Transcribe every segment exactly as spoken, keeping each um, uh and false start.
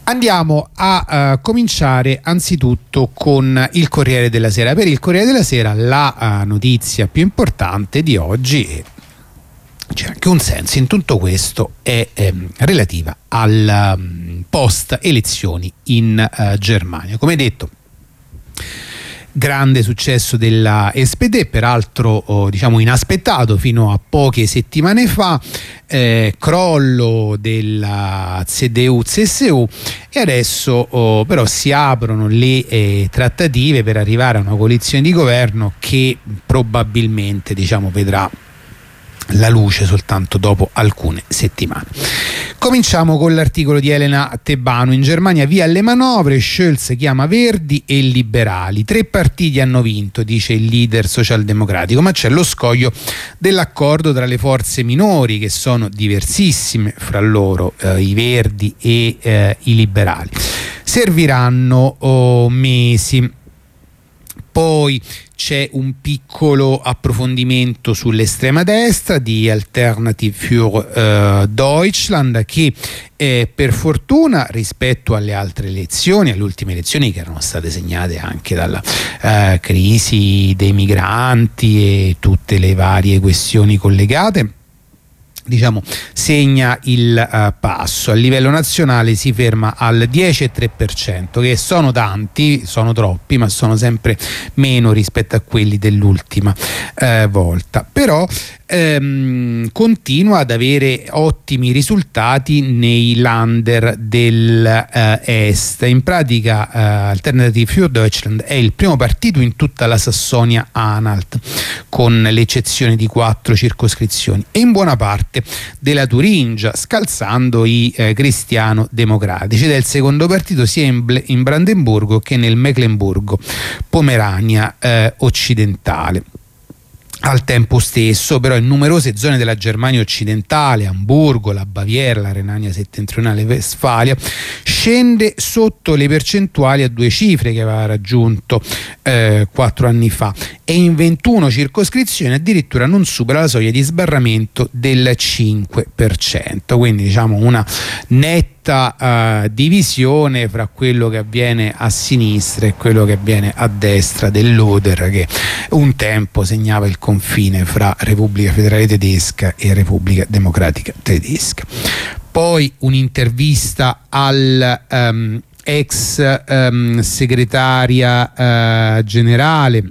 Andiamo a uh, cominciare anzitutto con il Corriere della Sera. Per il Corriere della Sera la uh, notizia più importante di oggi, e c'è anche un senso in tutto questo, è ehm, relativa al um, post elezioni in uh, Germania. Come detto, grande successo della S P D, peraltro oh, diciamo inaspettato fino a poche settimane fa, eh, crollo della C D U C S U, e adesso oh, però si aprono le eh, trattative per arrivare a una coalizione di governo che probabilmente diciamo vedrà la luce soltanto dopo alcune settimane. Cominciamo con l'articolo di Elena Tebano. In Germania via alle manovre, Scholz chiama Verdi e Liberali. Tre partiti hanno vinto, dice il leader socialdemocratico, ma c'è lo scoglio dell'accordo tra le forze minori, che sono diversissime fra loro, eh, i Verdi e eh, i Liberali. Serviranno oh, mesi. Poi c'è un piccolo approfondimento sull'estrema destra di Alternative für uh, Deutschland, che eh, per fortuna rispetto alle altre elezioni, alle ultime elezioni che erano state segnate anche dalla uh, crisi dei migranti e tutte le varie questioni collegate, diciamo segna il uh, passo. A livello nazionale si ferma al dieci virgola tre per cento, che sono tanti, sono troppi, ma sono sempre meno rispetto a quelli dell'ultima uh, volta. Però ehm, continua ad avere ottimi risultati nei Länder dell'est. In pratica uh, Alternative für Deutschland è il primo partito in tutta la Sassonia-Anhalt, con l'eccezione di quattro circoscrizioni, e in buona parte della Turingia, scalzando i eh, cristiano-democratici, ed è il secondo partito sia in, Ble- in Brandeburgo che nel Mecklenburgo-Pomerania eh, occidentale. Al tempo stesso, però, in numerose zone della Germania occidentale, Amburgo, la Baviera, la Renania settentrionale e Westfalia, scende sotto le percentuali a due cifre che aveva raggiunto eh, quattro anni fa, e in ventuno circoscrizioni addirittura non supera la soglia di sbarramento del cinque per cento. Quindi diciamo una netta Uh, divisione fra quello che avviene a sinistra e quello che avviene a destra dell'Oder, che un tempo segnava il confine fra Repubblica Federale Tedesca e Repubblica Democratica Tedesca. Poi un'intervista al um, ex um, segretaria uh, generale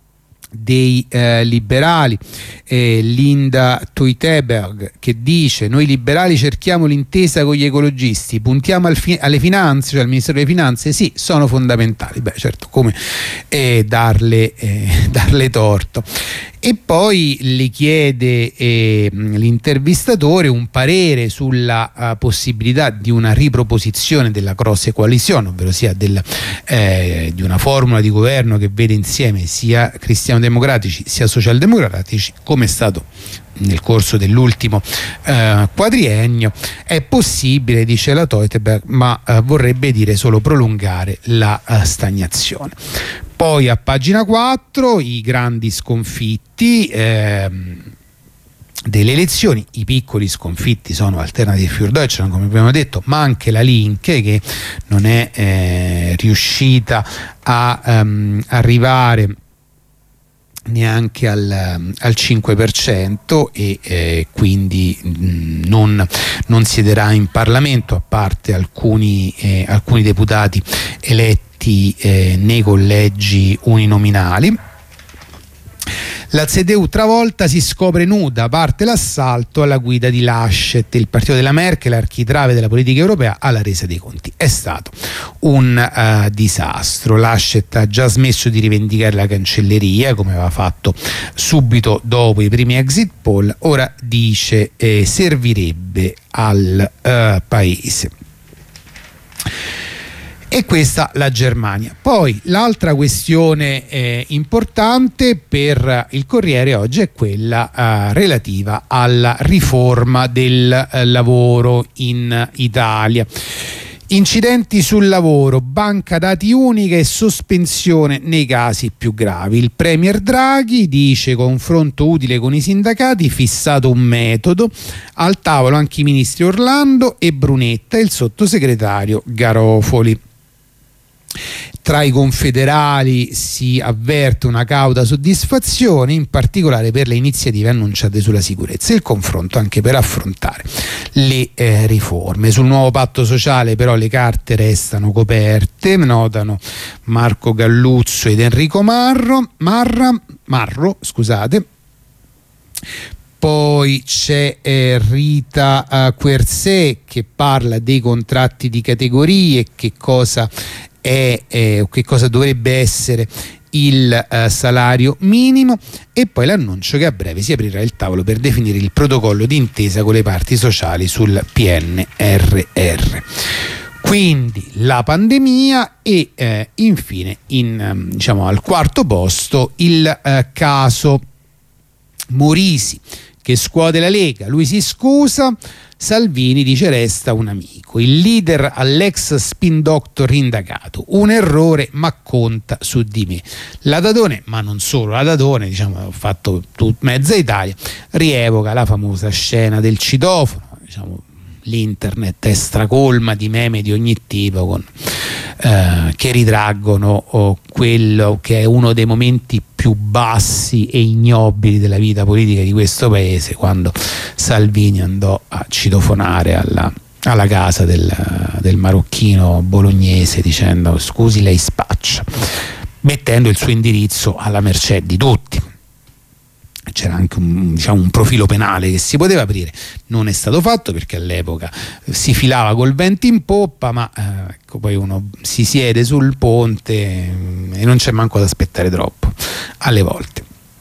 dei eh, liberali, eh, Linda Teuteberg, che dice: noi liberali cerchiamo l'intesa con gli ecologisti, puntiamo al fi- alle finanze, cioè al Ministero delle Finanze, sì, sono fondamentali. Beh, certo, come eh, darle, eh, darle torto. E poi le chiede eh, l'intervistatore un parere sulla uh, possibilità di una riproposizione della Große Koalition, ovvero sia del, eh, di una formula di governo che vede insieme sia cristiano-democratici sia socialdemocratici, come è stato nel corso dell'ultimo eh, quadriennio. È possibile, dice la Teuteberg, ma eh, vorrebbe dire solo prolungare la eh, stagnazione. Poi a pagina quattro i grandi sconfitti ehm, delle elezioni. I piccoli sconfitti sono Alternative für Deutschland, come abbiamo detto, ma anche la Linke, che non è eh, riuscita a um, arrivare neanche al, al cinque per cento, e eh, quindi mh, non, non siederà in Parlamento, a parte alcuni, eh, alcuni deputati eletti eh, nei collegi uninominali. La C D U travolta si scopre nuda, parte l'assalto alla guida di Laschet, il partito della Merkel, architrave della politica europea alla resa dei conti. È stato un uh, disastro. Laschet ha già smesso di rivendicare la cancelleria, come aveva fatto subito dopo i primi exit poll, ora dice eh, servirebbe al uh, paese. E questa la Germania. Poi l'altra questione eh, importante per il Corriere oggi è quella eh, relativa alla riforma del eh, lavoro in Italia. Incidenti sul lavoro, banca dati unica e sospensione nei casi più gravi. Il premier Draghi dice confronto utile con i sindacati, fissato un metodo, al tavolo anche i ministri Orlando e Brunetta e il sottosegretario Garofoli. Tra i confederali si avverte una cauta soddisfazione, in particolare per le iniziative annunciate sulla sicurezza e il confronto anche per affrontare le eh, riforme. Sul nuovo patto sociale però le carte restano coperte, notano Marco Galluzzo ed Enrico Marro, Marra, Marro, scusate. Poi c'è eh, Rita uh, Quersè che parla dei contratti di categorie, che cosa è eh, o che cosa dovrebbe essere il eh, salario minimo, e poi l'annuncio che a breve si aprirà il tavolo per definire il protocollo d'intesa con le parti sociali sul P N R R. Quindi la pandemia e eh, infine in, diciamo, al quarto posto il eh, caso Morisi che scuote la Lega, lui si scusa, Salvini dice resta un amico, il leader all'ex spin doctor indagato, un errore ma conta su di me. La Dadone, ma non solo la Dadone, diciamo ha fatto tut, mezza Italia, rievoca la famosa scena del citofono, diciamo l'internet è stracolma di meme di ogni tipo con, eh, che ritraggono oh, quello che è uno dei momenti più bassi e ignobili della vita politica di questo paese, quando Salvini andò a citofonare alla, alla casa del, del marocchino bolognese dicendo scusi lei spaccia, mettendo il suo indirizzo alla mercé di tutti. C'era anche un, diciamo, un profilo penale che si poteva aprire, non è stato fatto perché all'epoca si filava col vento in poppa, ma eh, ecco, poi uno si siede sul ponte e non c'è manco da aspettare troppo alle volte.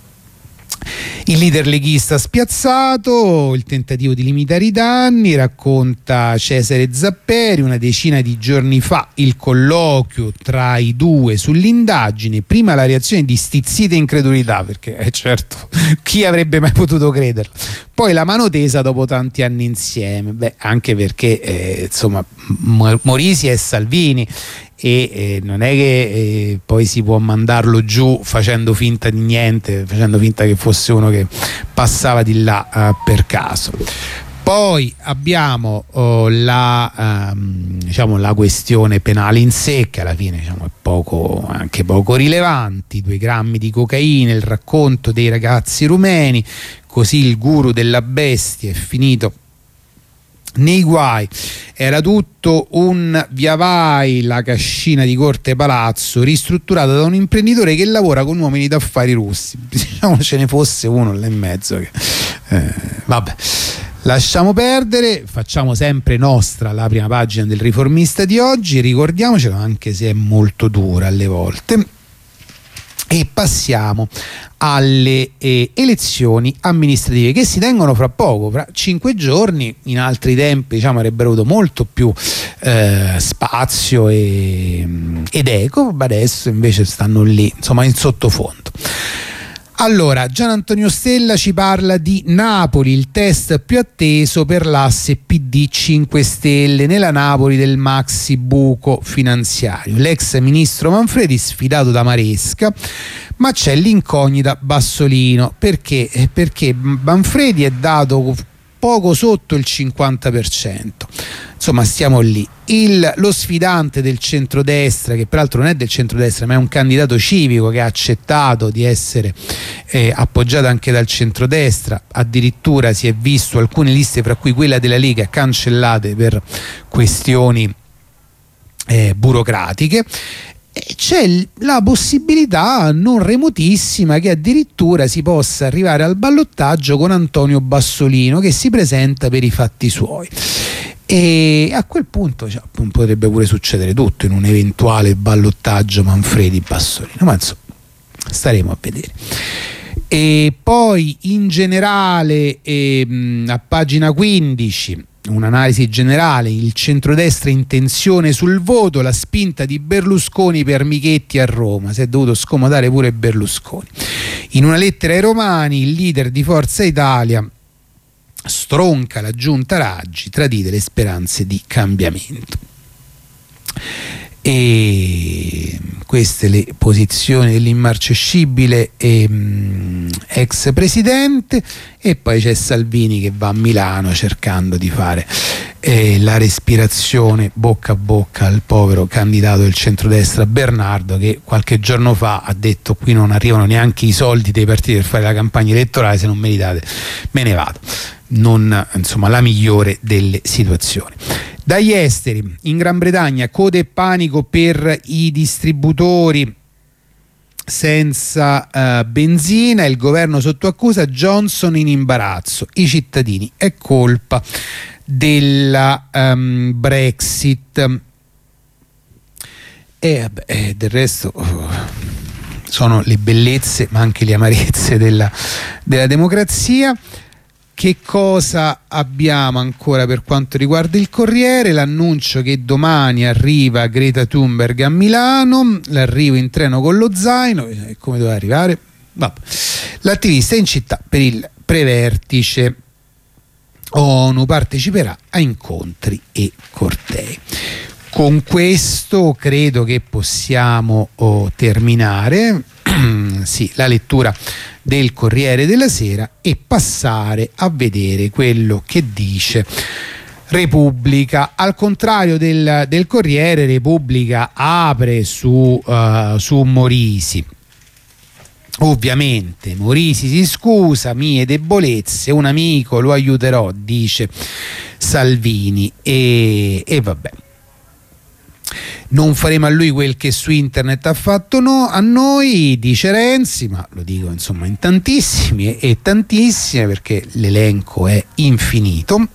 Il leader leghista spiazzato, il tentativo di limitare i danni, racconta Cesare Zapperi, una decina di giorni fa il colloquio tra i due sull'indagine, prima la reazione di stizzita incredulità, perché eh, certo, chi avrebbe mai potuto crederlo, poi la mano tesa dopo tanti anni insieme, beh anche perché eh, insomma Morisi e Salvini, e eh, non è che eh, poi si può mandarlo giù facendo finta di niente, facendo finta che fosse uno che passava di là uh, per caso. Poi abbiamo oh, la, um, diciamo, la questione penale in sé, che alla fine diciamo, è poco, anche poco rilevante, due grammi di cocaina, il racconto dei ragazzi rumeni, così il guru della bestia è finito nei guai, era tutto un via vai, la cascina di Corte Palazzo ristrutturata da un imprenditore che lavora con uomini d'affari russi, diciamo ce ne fosse uno là in mezzo che, eh, vabbè, lasciamo perdere, facciamo sempre nostra la prima pagina del Riformista di oggi, ricordiamocelo anche se è molto dura alle volte. E passiamo alle eh, elezioni amministrative che si tengono fra poco, fra cinque giorni. In altri tempi diciamo avrebbero avuto molto più eh, spazio e, ed eco, ma adesso invece stanno lì, insomma, in sottofondo. Allora, Gian Antonio Stella ci parla di Napoli, il test più atteso per l'asse P D cinque Stelle nella Napoli del maxi buco finanziario. L'ex ministro Manfredi sfidato da Maresca, ma c'è l'incognita Bassolino. Perché? Perché Manfredi è dato poco sotto il cinquanta per cento. Insomma, stiamo lì. Il, lo sfidante del centrodestra, che peraltro non è del centrodestra ma è un candidato civico che ha accettato di essere eh, appoggiato anche dal centrodestra, addirittura si è visto alcune liste, fra cui quella della Lega, cancellate per questioni eh, burocratiche. C'è la possibilità non remotissima che addirittura si possa arrivare al ballottaggio con Antonio Bassolino, che si presenta per i fatti suoi, e a quel punto cioè, potrebbe pure succedere tutto in un eventuale ballottaggio Manfredi-Bassolino, ma insomma staremo a vedere. E poi in generale eh, a pagina quindici un'analisi generale, il centrodestra in tensione sul voto, la spinta di Berlusconi per Michetti a Roma, si è dovuto scomodare pure Berlusconi. In una lettera ai Romani il leader di Forza Italia stronca la giunta Raggi, tradite le speranze di cambiamento. E queste le posizioni dell'immarcescibile e, mh, ex presidente. E poi c'è Salvini che va a Milano cercando di fare eh, la respirazione bocca a bocca al povero candidato del centrodestra Bernardo, che qualche giorno fa ha detto: qui non arrivano neanche i soldi dei partiti per fare la campagna elettorale, se non me li date me ne vado. Non, insomma, la migliore delle situazioni. Dagli esteri, in Gran Bretagna code e panico per i distributori senza uh, benzina, il governo sotto accusa, Johnson in imbarazzo, i cittadini, è colpa della um, Brexit. E vabbè, eh, del resto uh, sono le bellezze ma anche le amarezze della, della democrazia. Che cosa abbiamo ancora per quanto riguarda il Corriere? L'annuncio che domani arriva Greta Thunberg a Milano, l'arrivo in treno con lo zaino. Come doveva arrivare? Vabbè. L'attivista è in città per il prevertice ONU, parteciperà a incontri e cortei. Con questo credo che possiamo oh, terminare sì, la lettura del Corriere della Sera e passare a vedere quello che dice Repubblica. Al contrario del, del Corriere, Repubblica apre su, uh, su Morisi. Ovviamente Morisi si scusa, mie debolezze, un amico lo aiuterò, dice Salvini, e, e vabbè. Non faremo a lui quel che su internet ha fatto no, a noi, dice Renzi, ma lo dico insomma in tantissimi e tantissime, perché l'elenco è infinito.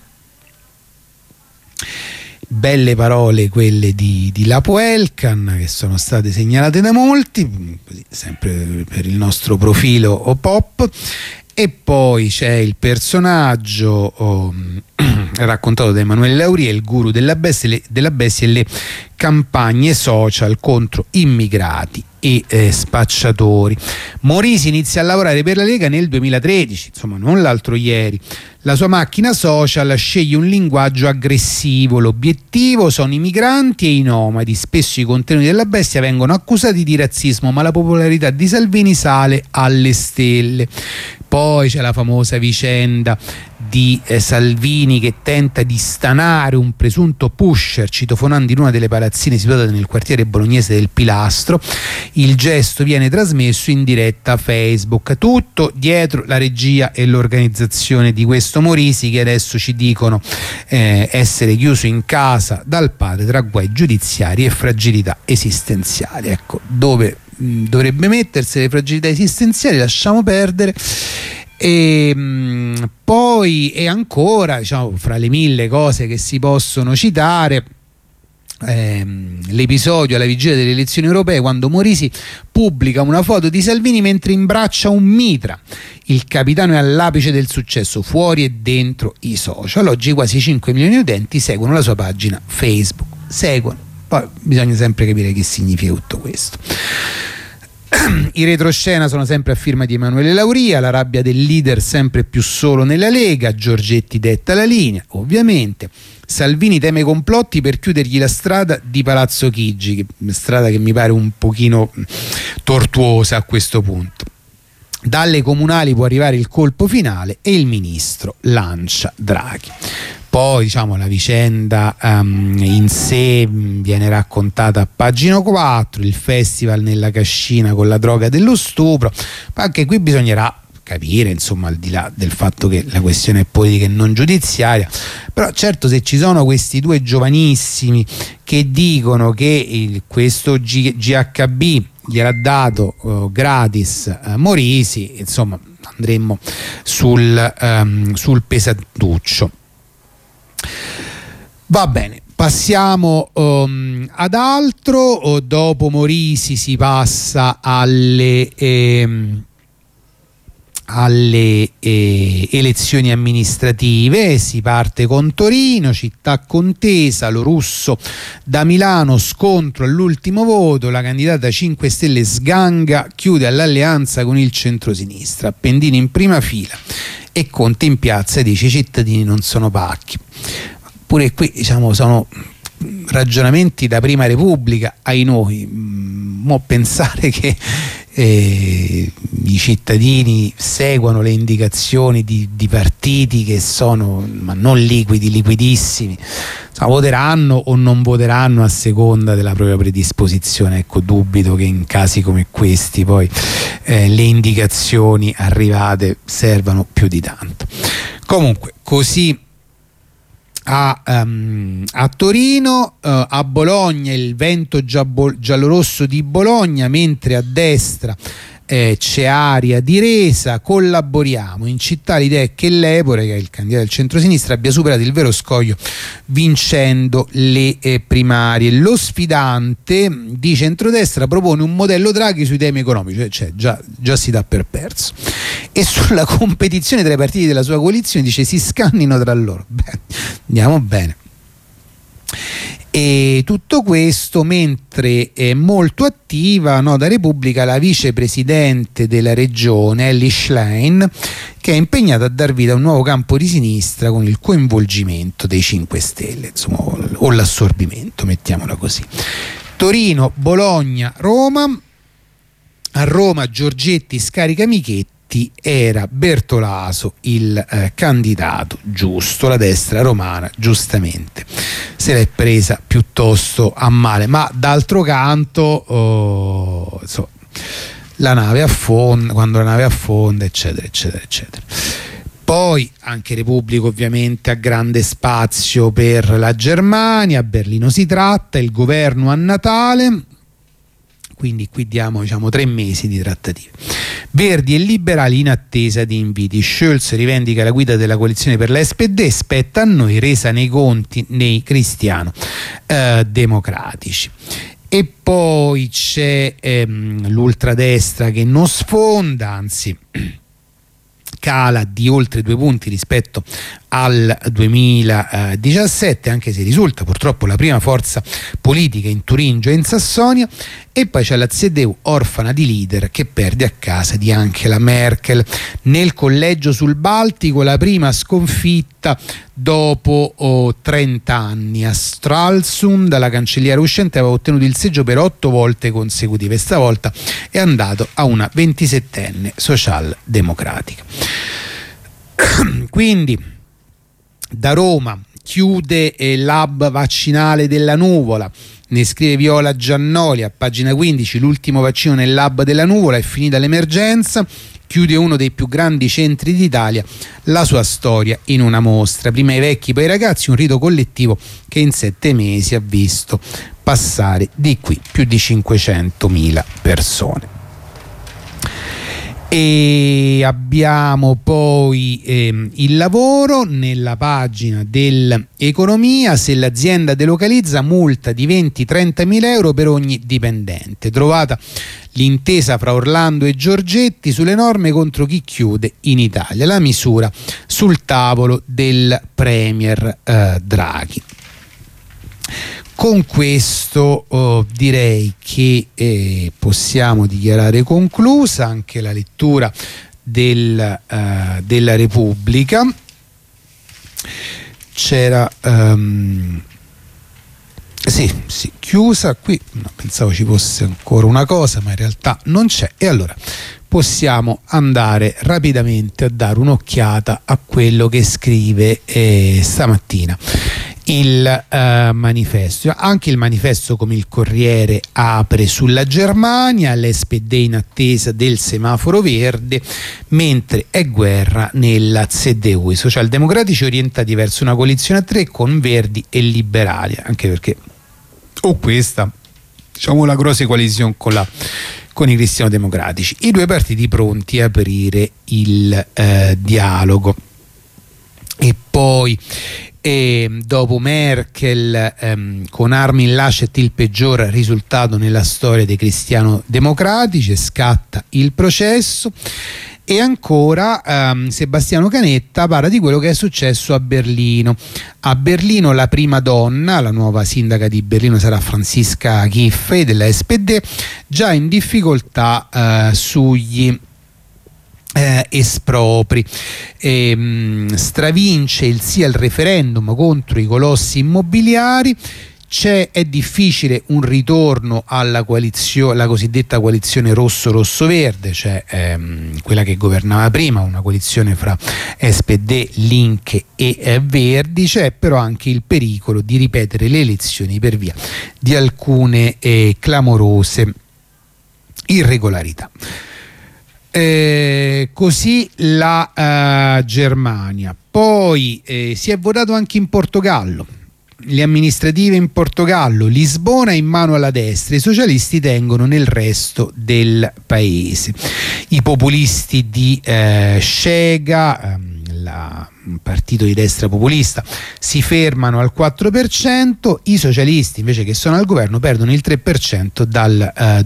Belle parole quelle di, di Lapo Elkan, che sono state segnalate da molti, così, sempre per il nostro profilo o pop. E poi c'è il personaggio oh, raccontato da Emanuele Lauria, il guru della bestia, le, della bestia e le campagne social contro immigrati e eh, spacciatori. Morisi inizia a lavorare per la Lega nel duemilatredici, insomma non l'altro ieri. La sua macchina social sceglie un linguaggio aggressivo, l'obiettivo sono i migranti e i nomadi, spesso i contenuti della bestia vengono accusati di razzismo, ma la popolarità di Salvini sale alle stelle. Poi c'è la famosa vicenda di eh, Salvini che tenta di stanare un presunto pusher citofonando in una delle palazzine situate nel quartiere bolognese del Pilastro. Il gesto viene trasmesso in diretta a Facebook, tutto dietro la regia e l'organizzazione di questo Morisi, che adesso ci dicono eh, essere chiuso in casa dal padre tra guai giudiziari e fragilità esistenziali. Ecco, dove mh, dovrebbe mettersi le fragilità esistenziali lasciamo perdere. E mh, poi e ancora, diciamo, fra le mille cose che si possono citare, ehm, l'episodio alla vigilia delle elezioni europee, quando Morisi pubblica una foto di Salvini mentre imbraccia un mitra. Il capitano è all'apice del successo fuori e dentro i social. Oggi quasi cinque milioni di utenti seguono la sua pagina Facebook. Seguono, poi bisogna sempre capire che significa tutto questo. I retroscena sono sempre a firma di Emanuele Lauria, la rabbia del leader sempre più solo nella Lega, Giorgetti detta la linea, ovviamente. Salvini teme complotti per chiudergli la strada di Palazzo Chigi, che, strada che mi pare un pochino tortuosa a questo punto. Dalle comunali può arrivare il colpo finale e il ministro lancia Draghi. Poi, diciamo, la vicenda um, in sé viene raccontata a pagina quattro, il festival nella cascina con la droga dello stupro, ma anche qui bisognerà capire, insomma, al di là del fatto che la questione è politica e non giudiziaria, però certo, se ci sono questi due giovanissimi che dicono che il, questo G- GHB gliel'ha dato uh, gratis uh, Morisi, insomma andremmo sul, um, sul pesantuccio. Va bene, passiamo um, ad altro. O dopo Morisi si passa alle ehm, alle eh, elezioni amministrative. Si parte con Torino, città contesa, lo russo da Milano, scontro all'ultimo voto, la candidata cinque Stelle sganga, chiude all'alleanza con il centrosinistra, Appendino in prima fila e Conte in piazza dice i cittadini non sono pacchi. Pure qui, diciamo, sono ragionamenti da Prima Repubblica, ai noi. Mo pensare che eh, i cittadini seguano le indicazioni di, di partiti che sono, ma non liquidi, liquidissimi, insomma, voteranno o non voteranno a seconda della propria predisposizione. Ecco, dubito che in casi come questi poi eh, le indicazioni arrivate servano più di tanto. Comunque, così A, um, a Torino, uh, a Bologna il vento giallorosso di Bologna, mentre a destra eh, c'è aria di resa. Collaboriamo. In città l'idea è che l'Epore, che è il candidato del centrosinistra, abbia superato il vero scoglio vincendo le eh, primarie. Lo sfidante di centrodestra propone un modello Draghi sui temi economici, cioè già, già si dà per perso. E sulla competizione tra i partiti della sua coalizione dice si scannino tra loro. Beh, andiamo bene. E tutto questo mentre è molto attiva, Nota Repubblica, la vicepresidente della regione Elly Schlein, che è impegnata a dar vita a un nuovo campo di sinistra con il coinvolgimento dei cinque Stelle, insomma, o l'assorbimento, mettiamola così. Torino, Bologna, Roma. A Roma Giorgetti scarica Michetti. Era Bertolaso il eh, candidato giusto. La destra romana giustamente se l'è presa piuttosto a male, ma d'altro canto oh, insomma, la nave affonda, quando la nave affonda, eccetera eccetera eccetera. Poi anche Repubblica ovviamente ha grande spazio per la Germania. A Berlino si tratta, il governo a Natale, quindi qui diamo, diciamo, tre mesi di trattative. Verdi e liberali in attesa di inviti. Scholz rivendica la guida della coalizione per la S P D, spetta a noi, resa nei conti nei cristiano eh, democratici. E poi c'è ehm, l'ultradestra che non sfonda, anzi cala di oltre due punti rispetto al duemiladiciassette, anche se risulta purtroppo la prima forza politica in Turingia e in Sassonia. E poi c'è la C D U orfana di leader che perde a casa di Angela Merkel. Nel collegio sul Baltico la prima sconfitta dopo oh, trenta anni. A Stralsund la cancelliera uscente aveva ottenuto il seggio per otto volte consecutive e stavolta è andato a una ventisettenne socialdemocratica. Quindi da Roma chiude eh, l'hub vaccinale della Nuvola, ne scrive Viola Giannoli a pagina quindici. L'ultimo vaccino nell'hub della Nuvola, è finita l'emergenza, chiude uno dei più grandi centri d'Italia la sua storia in una mostra, prima i vecchi poi i ragazzi, un rito collettivo che in sette mesi ha visto passare di qui più di cinquecentomila persone. E abbiamo poi ehm, il lavoro nella pagina dell'economia. Se l'azienda delocalizza, multa di venti trenta mila euro per ogni dipendente. Trovata l'intesa fra Orlando e Giorgetti sulle norme contro chi chiude in Italia. La misura sul tavolo del premier eh, Draghi. Con questo oh, direi che eh, possiamo dichiarare conclusa anche la lettura del, uh, della Repubblica. C'era um, sì, sì, chiusa qui, no, pensavo ci fosse ancora una cosa, ma in realtà non c'è. E allora possiamo andare rapidamente a dare un'occhiata a quello che scrive eh, stamattina il uh, manifesto. Anche il manifesto, come il Corriere, apre sulla Germania, l'S P D in attesa del semaforo verde, mentre è guerra nella C D U. I socialdemocratici orientati verso una coalizione a tre con Verdi e Liberali, anche perché o questa, diciamo, la grossa coalizione con la con i cristiano-democratici. I due partiti pronti a aprire il eh, dialogo. E poi e dopo Merkel ehm, con Armin Laschet il peggior risultato nella storia dei cristiano-democratici, scatta il processo. E ancora ehm, Sebastiano Canetta parla di quello che è successo a Berlino. A Berlino la prima donna, la nuova sindaca di Berlino sarà Franziska Giffey della S P D, già in difficoltà eh, sugli Eh, espropri. E, mh, stravince il sì al referendum contro i colossi immobiliari, C'è, è difficile un ritorno alla coalizione, la cosiddetta coalizione rosso-rosso-verde, cioè ehm, quella che governava prima, una coalizione fra S P D, Link e eh, Verdi. C'è però anche il pericolo di ripetere le elezioni per via di alcune eh, clamorose irregolarità. Eh, così la uh, Germania. Poi eh, si è votato anche in Portogallo. Le amministrative in Portogallo, Lisbona in mano alla destra, i socialisti tengono nel resto del paese. I populisti di eh, Chega, ehm, la, un partito di destra populista, si fermano al quattro per cento, i socialisti invece che sono al governo perdono il tre per cento dal eh,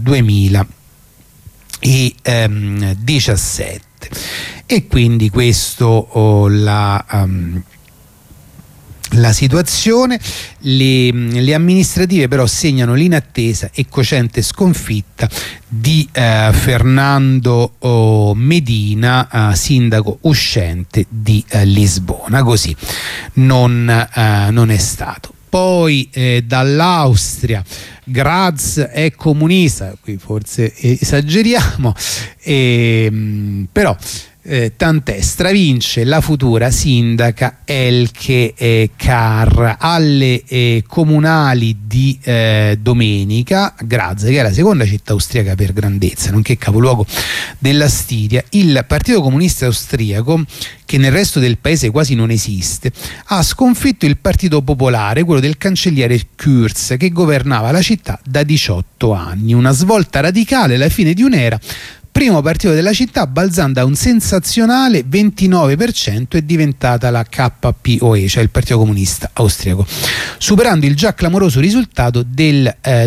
duemiladiciassette e quindi questo oh, la... Um, la situazione. Le, le amministrative però segnano l'inattesa e cocente sconfitta di eh, Fernando oh, Medina, eh, sindaco uscente di eh, Lisbona. Così non, eh, non è stato. Poi eh, dall'Austria, Graz è comunista, qui forse esageriamo, e, mh, però Eh, tant'è, stravince la futura sindaca Elke eh, Carr alle eh, comunali di eh, domenica. Graz, che è la seconda città austriaca per grandezza, nonché capoluogo della Stiria, il Partito Comunista Austriaco, che nel resto del paese quasi non esiste, ha sconfitto il Partito Popolare, quello del cancelliere Kurz, che governava la città da diciotto anni. Una svolta radicale alla fine di un'era. Primo partito della città, balzando a un sensazionale ventinove per cento, è diventata la K P O E, cioè il Partito Comunista Austriaco, superando il già clamoroso risultato del eh,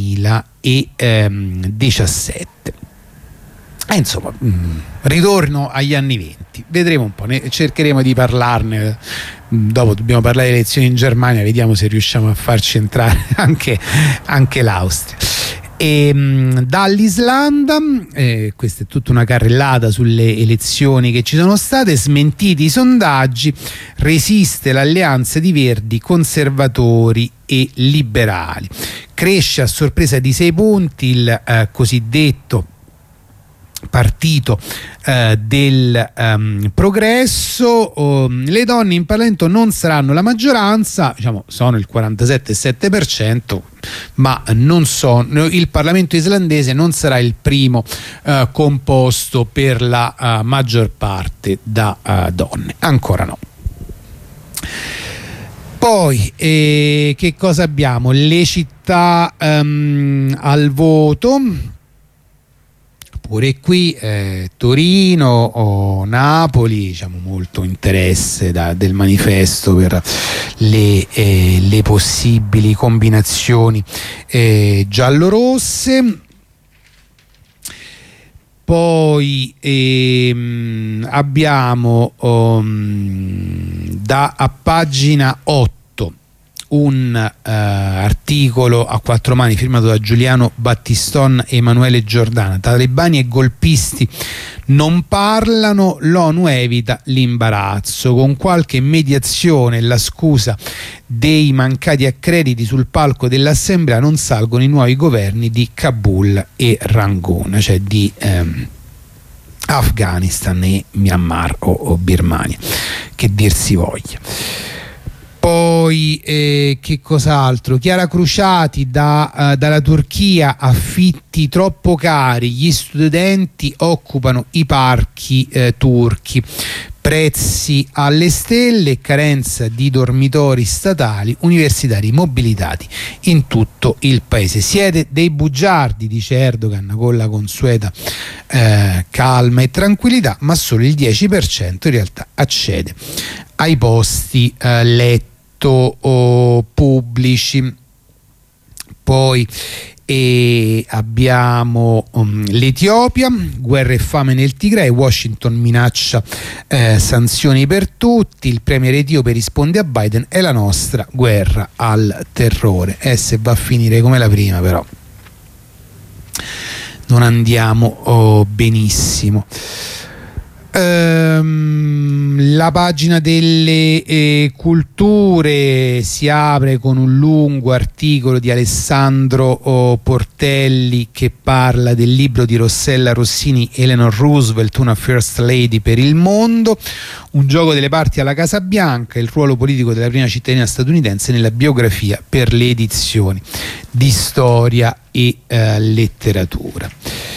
duemiladiciassette. E insomma, mh, ritorno agli anni venti, vedremo un po', ne cercheremo di parlarne. Dopo dobbiamo parlare di elezioni in Germania, vediamo se riusciamo a farci entrare anche, anche l'Austria. E, mh, dall'Islanda, eh, questa è tutta una carrellata sulle elezioni che ci sono state, smentiti i sondaggi, resiste l'alleanza di Verdi, conservatori e liberali, cresce a sorpresa di sei punti il eh, cosiddetto partito eh, del um, progresso. Um, le donne in Parlamento non saranno la maggioranza, diciamo sono il quarantasette virgola sette per cento, ma non sono, il Parlamento islandese non sarà il primo uh, composto per la uh, maggior parte da uh, donne, ancora no. Poi eh, che cosa abbiamo? Le città um, al voto. Pure qui eh, Torino o Napoli, diciamo molto interesse da, del manifesto per le, eh, le possibili combinazioni eh, giallorosse. Poi ehm, abbiamo um, da a pagina otto un uh, articolo a quattro mani firmato da Giuliano Battiston e Emanuele Giordana. Talebani e golpisti non parlano, l'ONU evita l'imbarazzo. Con qualche mediazione e la scusa dei mancati accrediti sul palco dell'assemblea non salgono i nuovi governi di Kabul e Rangoon, cioè di ehm, Afghanistan e Myanmar o, o Birmania, che dir si voglia. Poi eh, che cos'altro? Chiara Cruciati da, uh, dalla Turchia, affitti troppo cari, gli studenti occupano i parchi eh, turchi, prezzi alle stelle, carenza di dormitori statali, universitari mobilitati in tutto il paese. Siete dei bugiardi, dice Erdogan con la consueta eh, calma e tranquillità, ma solo il dieci per cento in realtà accede ai posti eh, letto o pubblici. Poi e abbiamo um, l'Etiopia, guerra e fame nel Tigray, Washington minaccia eh, sanzioni per tutti, il premier etiope risponde a Biden, è la nostra guerra al terrore. E eh, se va a finire come la prima però non andiamo oh, benissimo. Ehm, la pagina delle eh, culture si apre con un lungo articolo di Alessandro oh, Portelli che parla del libro di Rossella Rossini, Eleanor Roosevelt, una First Lady per il mondo, un gioco delle parti alla Casa Bianca, il ruolo politico della prima cittadina statunitense nella biografia per le edizioni di storia e eh, letteratura.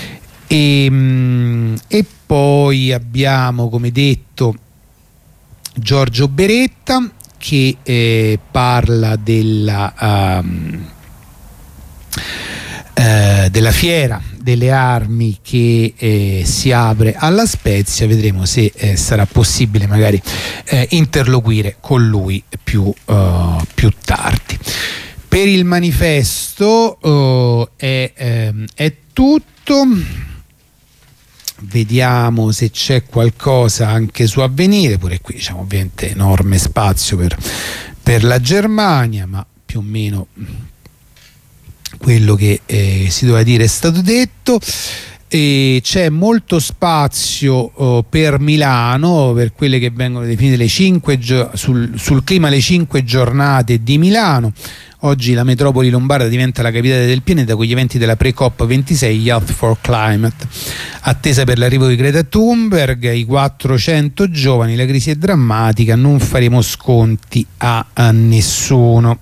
E, e poi abbiamo, come detto, Giorgio Beretta che eh, parla della, um, eh, della fiera delle armi che eh, si apre alla Spezia. Vedremo se eh, sarà possibile magari eh, interloquire con lui più, uh, più tardi. Per il manifesto uh, è, ehm, è tutto. Vediamo se c'è qualcosa anche su Avvenire, pure qui diciamo ovviamente enorme spazio per, per la Germania, ma più o meno quello che eh, si doveva dire è stato detto. E c'è molto spazio oh, per Milano, per quelle che vengono definite le cinque sul, sul clima, le cinque giornate di Milano. Oggi la metropoli lombarda diventa la capitale del pianeta con gli eventi della pre-COP ventisei Youth for Climate, attesa per l'arrivo di Greta Thunberg, i quattrocento giovani, la crisi è drammatica, non faremo sconti a, a nessuno.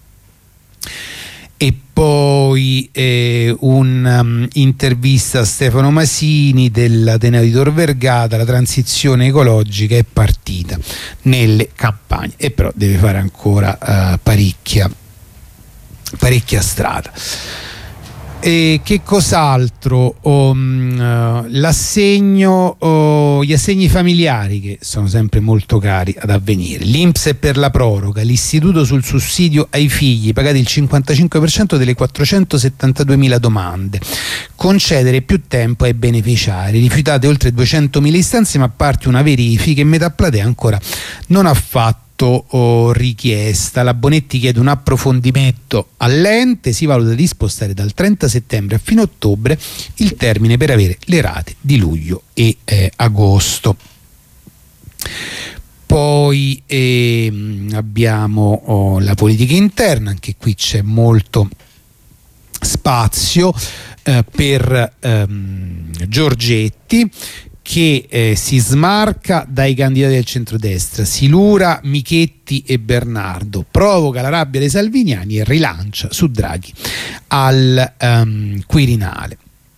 E poi eh, un'intervista um, a Stefano Masini dell'Ateneo di Tor Vergata, la transizione ecologica è partita nelle campagne e però deve fare ancora uh, parecchia parecchia strada. E che cos'altro? Um, uh, l'assegno, uh, gli assegni familiari che sono sempre molto cari ad Avvenire. L'I N P S è per la proroga, l'istituto sul sussidio ai figli, pagati il cinquantacinque per cento delle quattrocentosettantaduemila domande, concedere più tempo ai beneficiari, rifiutate oltre duecentomila istanze ma a parte una verifica e metà platea ancora non ha fatto o richiesta. La Bonetti chiede un approfondimento all'ente, si valuta di spostare dal trenta settembre a fine ottobre il termine per avere le rate di luglio e eh, agosto. Poi eh, abbiamo oh, la politica interna, anche qui c'è molto spazio eh, per ehm, Giorgetti che eh, si smarca dai candidati del centrodestra, Silura, Michetti e Bernardo, provoca la rabbia dei salviniani e rilancia su Draghi al um, Quirinale.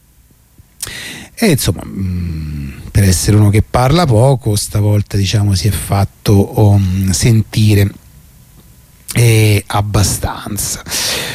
E insomma, mh, per essere uno che parla poco, stavolta diciamo si è fatto um, sentire eh, abbastanza.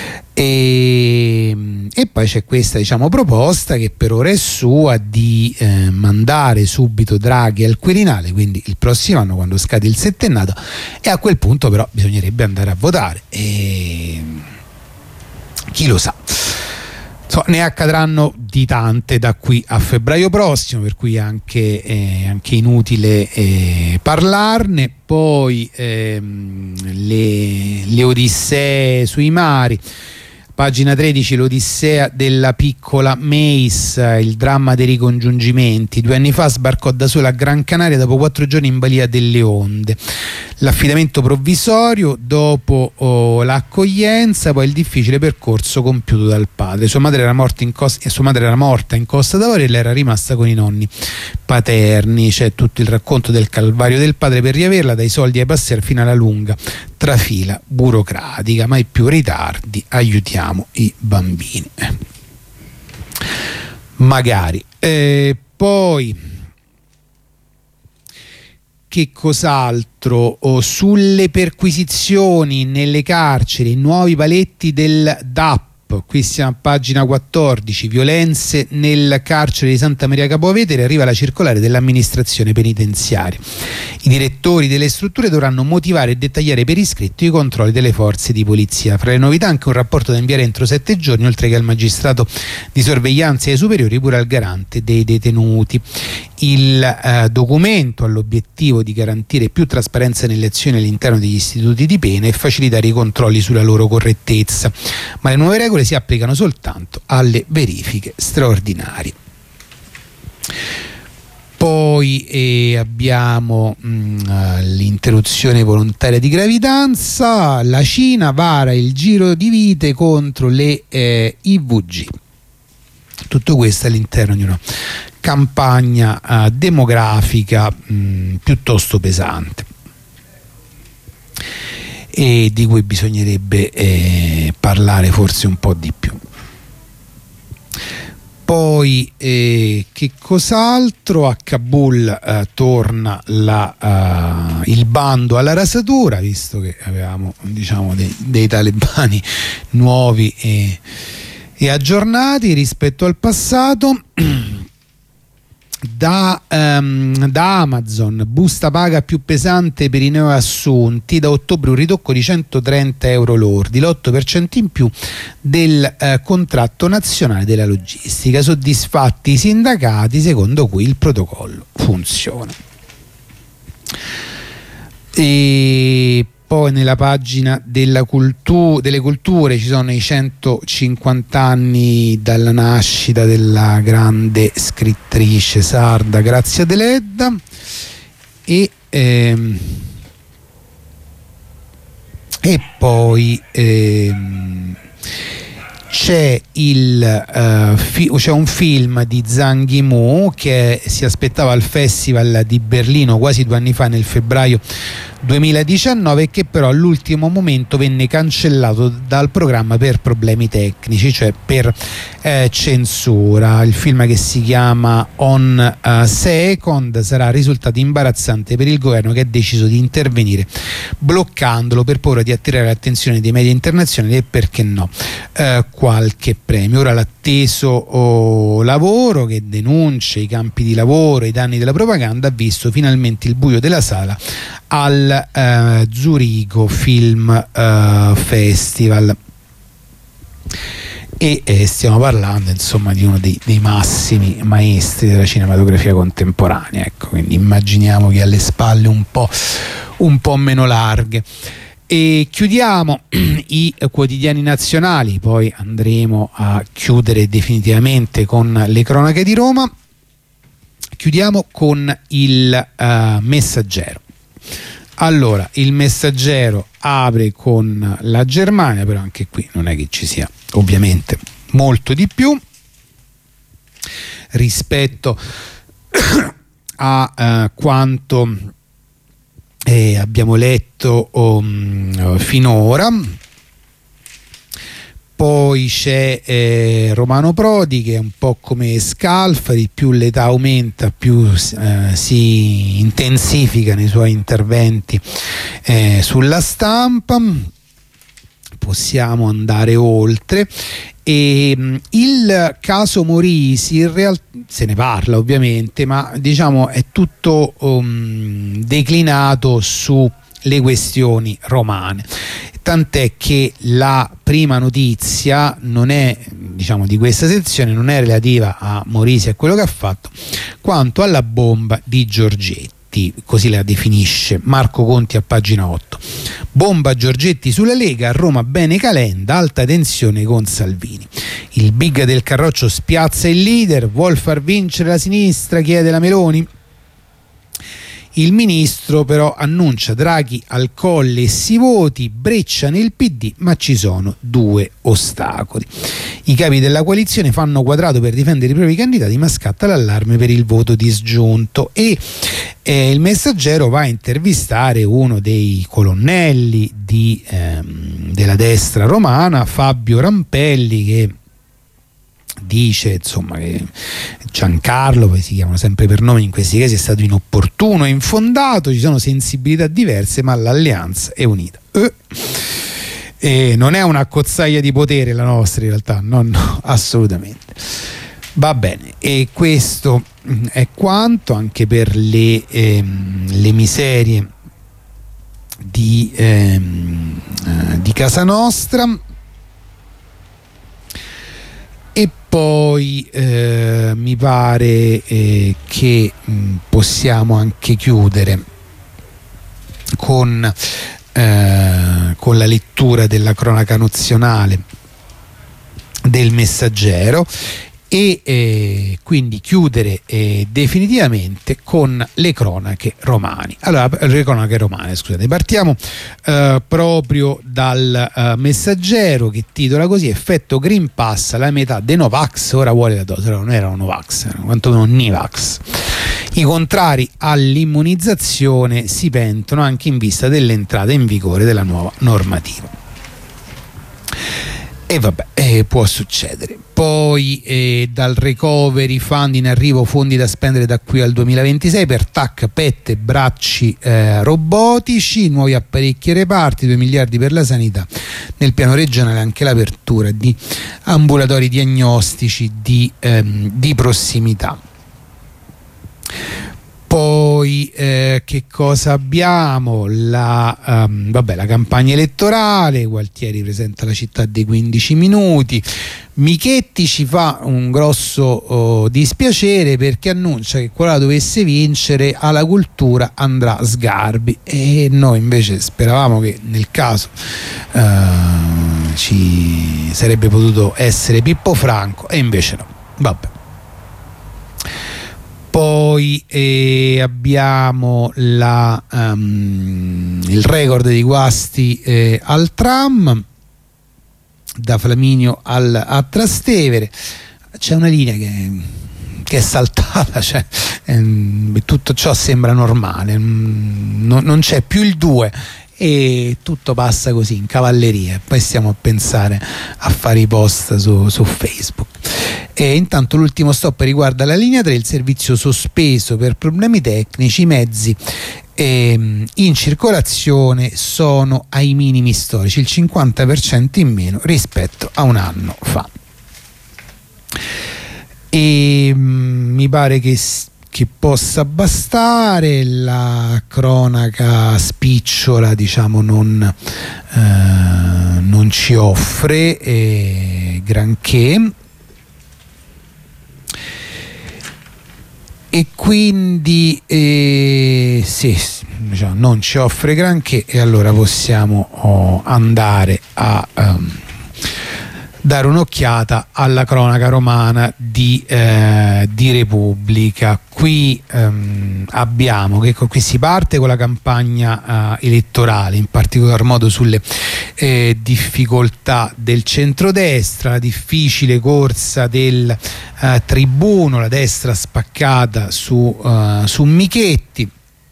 E, e poi c'è questa diciamo proposta che per ora è sua di eh, mandare subito Draghi al Quirinale, quindi il prossimo anno quando scade il settennato, e a quel punto però bisognerebbe andare a votare e chi lo sa, so, ne accadranno di tante da qui a febbraio prossimo, per cui anche, eh, anche inutile eh, parlarne. Poi ehm, le, le odissee sui mari. Pagina tredici, l'odissea della piccola Mace, il dramma dei ricongiungimenti. Due anni fa sbarcò da sola a Gran Canaria dopo quattro giorni in balia delle onde. L'affidamento provvisorio, dopo oh, l'accoglienza, poi il difficile percorso compiuto dal padre. Sua madre era morta in costa, sua madre era morta in Costa d'Avorio e lei era rimasta con i nonni paterni. C'è tutto il racconto del calvario del padre per riaverla, dai soldi ai passer fino alla lunga trafila burocratica. Mai più ritardi, aiutiamo i bambini. Magari. Eh, poi che cos'altro? Oh, sulle perquisizioni nelle carceri, nuovi paletti del D A P. Qui siamo a pagina quattordici, violenze nel carcere di Santa Maria Capua Vetere, arriva la circolare dell'amministrazione penitenziaria. I direttori delle strutture dovranno motivare e dettagliare per iscritto i controlli delle forze di polizia. Fra le novità anche un rapporto da inviare entro sette giorni, oltre che al magistrato di sorveglianza e ai superiori, pure al garante dei detenuti. Il eh, documento ha l'obiettivo di garantire più trasparenza nelle azioni all'interno degli istituti di pena e facilitare i controlli sulla loro correttezza, ma le nuove regole si applicano soltanto alle verifiche straordinarie. Poi eh, abbiamo mh, l'interruzione volontaria di gravidanza, la Cina vara il giro di vite contro le eh, I V G. Tutto questo all'interno di una campagna eh, demografica mh, piuttosto pesante, e di cui bisognerebbe eh, parlare forse un po' di più. Poi eh, che cos'altro? A Kabul eh, torna la, uh, il bando alla rasatura, visto che avevamo, diciamo, dei, dei talebani nuovi e, e aggiornati rispetto al passato. Da, um, da Amazon, busta paga più pesante per i neoassunti, da ottobre un ritocco di centotrenta euro lordi, l'otto per cento in più del uh, contratto nazionale della logistica. Soddisfatti i sindacati, secondo cui il protocollo funziona. E poi nella pagina della cultu- delle culture ci sono i centocinquanta anni dalla nascita della grande scrittrice sarda Grazia Deledda, e, ehm, e poi ehm, c'è, il, uh, fi- c'è un film di Zhang Yimou che si aspettava al Festival di Berlino quasi due anni fa, nel febbraio duemiladiciannove, e che però all'ultimo momento venne cancellato dal programma per problemi tecnici, cioè per eh, censura. Il film, che si chiama On uh, Second, sarà risultato imbarazzante per il governo, che ha deciso di intervenire bloccandolo per paura di attirare l'attenzione dei media internazionali e, perché no, eh, qualche premio. Ora l'atteso oh, lavoro che denuncia i campi di lavoro e i danni della propaganda ha visto finalmente il buio della sala al uh, Zurigo Film uh, Festival, e eh, stiamo parlando insomma di uno dei, dei massimi maestri della cinematografia contemporanea, ecco, quindi immaginiamo che ha le spalle un po', un po' meno larghe. E chiudiamo i quotidiani nazionali, poi andremo a chiudere definitivamente con le cronache di Roma. Chiudiamo con il uh, Messaggero. Allora, il Messaggero apre con la Germania, però anche qui non è che ci sia ovviamente molto di più rispetto a uh, quanto eh, abbiamo letto um, finora. Poi c'è eh, Romano Prodi, che è un po' come Scalfari, più l'età aumenta più eh, si intensifica nei suoi interventi eh, sulla stampa. Possiamo andare oltre. E mh, il caso Morisi, in realtà se ne parla ovviamente, ma diciamo è tutto um, declinato su le questioni romane, tant'è che la prima notizia non è, diciamo, di questa sezione, non è relativa a Morisi e a quello che ha fatto, quanto alla bomba di Giorgetti, così la definisce Marco Conti a pagina otto. Bomba Giorgetti sulla Lega, a Roma bene Calenda, alta tensione con Salvini. Il big del Carroccio spiazza il leader, vuol far vincere la sinistra, chiede la Meloni. Il ministro però annuncia Draghi al Colle e si voti, breccia nel P D, ma ci sono due ostacoli. I capi della coalizione fanno quadrato per difendere i propri candidati, ma scatta l'allarme per il voto disgiunto, e eh, il Messaggero va a intervistare uno dei colonnelli di, ehm, della destra romana, Fabio Rampelli, che dice insomma che Giancarlo, poi si chiamano sempre per nome in questi casi, è stato inopportuno e infondato, ci sono sensibilità diverse ma l'alleanza è unita. Eh. E non è una cozzaglia di potere la nostra in realtà, no, no, assolutamente. Va bene, e questo è quanto anche per le, ehm, le miserie di, ehm, eh, di casa nostra. E poi eh, mi pare eh, che mh, possiamo anche chiudere con, eh, con la lettura della cronaca nazionale del Messaggero, e eh, quindi chiudere eh, definitivamente con le cronache romane. Allora, le cronache romane, scusate, partiamo eh, proprio dal eh, Messaggero, che titola così: effetto Green Pass, la metà dei Novax ora vuole la dose. Non erano Novax, erano quantomeno Nivax. I contrari all'immunizzazione si pentono anche in vista dell'entrata in vigore della nuova normativa. E vabbè, eh, può succedere. Poi eh, dal recovery fund in arrivo fondi da spendere da qui al duemilaventisei per T A C, P E T, bracci eh, robotici, nuovi apparecchi e reparti, due miliardi per la sanità. Nel piano regionale anche l'apertura di ambulatori diagnostici di, ehm, di prossimità. Poi eh, che cosa abbiamo? La, um, vabbè, la campagna elettorale. Gualtieri presenta la città dei quindici minuti. Michetti ci fa un grosso oh, dispiacere perché annuncia che qualora dovesse vincere alla cultura andrà Sgarbi, e noi invece speravamo che nel caso uh, ci sarebbe potuto essere Pippo Franco, e invece no. Vabbè. Poi eh, abbiamo la, um, il record di guasti eh, al tram da Flaminio al, a Trastevere. C'è una linea che, che è saltata, cioè, ehm, tutto ciò sembra normale, non, non c'è più il due e tutto passa così in cavalleria. Poi stiamo a pensare a fare i post su, su Facebook. E intanto l'ultimo stop riguarda la linea tre, il servizio sospeso per problemi tecnici. I mezzi ehm, in circolazione sono ai minimi storici, il cinquanta per cento in meno rispetto a un anno fa. E mh, mi pare che che possa bastare. La cronaca spicciola, diciamo, non, eh, non ci offre eh, granché, e quindi eh, sì, diciamo, non ci offre granché, e allora possiamo oh, andare a um, dare un'occhiata alla cronaca romana di, eh, di Repubblica. Qui ehm, abbiamo che qui si parte con la campagna eh, elettorale, in particolar modo sulle eh, difficoltà del centrodestra, la difficile corsa del eh, tribuno, la destra spaccata su, eh, su Michetti.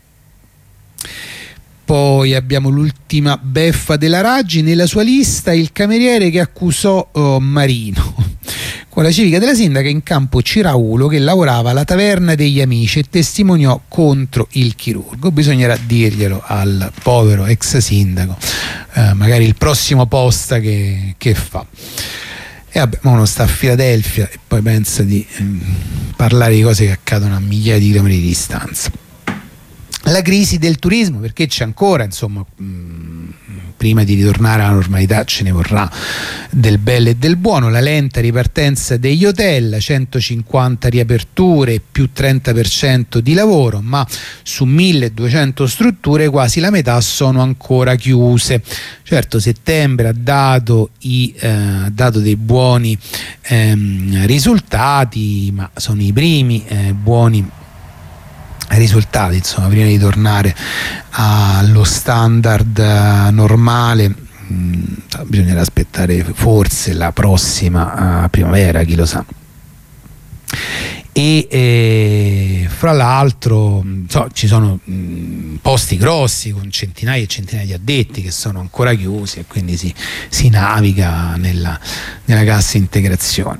Poi abbiamo l'ultima beffa della Raggi, nella sua lista il cameriere che accusò oh, Marino. Con la civica della sindaca in campo Ciraulo, che lavorava alla taverna degli amici e testimoniò contro il chirurgo. Bisognerà dirglielo al povero ex sindaco, eh, magari il prossimo posta che, che fa. E vabbè, ma uno sta a Filadelfia e poi pensa di eh, parlare di cose che accadono a migliaia di chilometri di distanza. La crisi del turismo, perché c'è ancora, insomma, mh, prima di ritornare alla normalità ce ne vorrà del bello e del buono. La lenta ripartenza degli hotel, centocinquanta riaperture, più trenta per cento di lavoro, ma su milleduecento strutture quasi la metà sono ancora chiuse. Certo, settembre ha dato, i, eh, ha dato dei buoni ehm, risultati, ma sono i primi eh, buoni risultati, insomma, prima di tornare allo standard uh, normale. Mh, bisognerà aspettare forse la prossima uh, primavera, chi lo sa. E eh, fra l'altro so, ci sono mh, posti grossi con centinaia e centinaia di addetti che sono ancora chiusi, e quindi si, si naviga nella, nella cassa integrazione.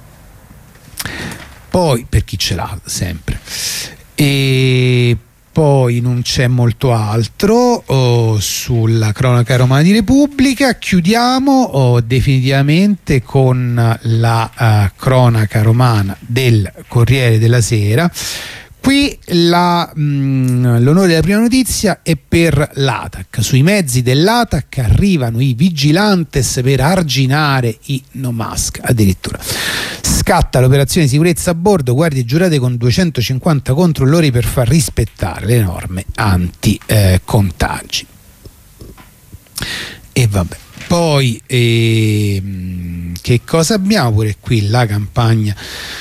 Poi, per chi ce l'ha sempre. E poi non c'è molto altro oh, sulla cronaca romana di Repubblica. Chiudiamo oh, definitivamente con la uh, cronaca romana del Corriere della Sera. Qui la, mh, l'onore della prima notizia è per l'A T A C. Sui mezzi dell'A T A C arrivano i vigilantes per arginare i no mask, addirittura. Scatta l'operazione di sicurezza a bordo, guardie giurate con duecentocinquanta controllori per far rispettare le norme anti-contagi. Eh, e vabbè. Poi eh, che cosa abbiamo pure qui? La campagna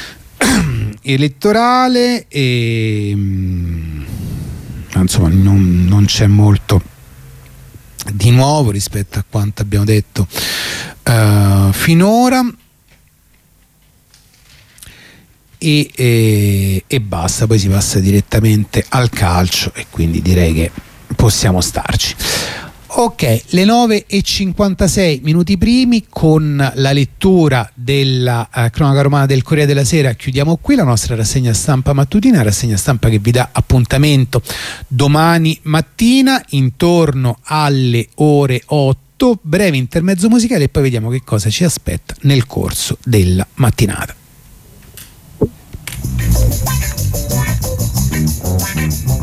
elettorale e insomma non, non c'è molto di nuovo rispetto a quanto abbiamo detto uh, finora e, e, e basta. Poi si passa direttamente al calcio e quindi direi che possiamo starci. Ok, le nove e cinquantasei minuti primi, con la lettura della uh, cronaca romana del Corriere della Sera chiudiamo qui la nostra rassegna stampa mattutina, rassegna stampa che vi dà appuntamento domani mattina intorno alle ore otto, breve intermezzo musicale e poi vediamo che cosa ci aspetta nel corso della mattinata.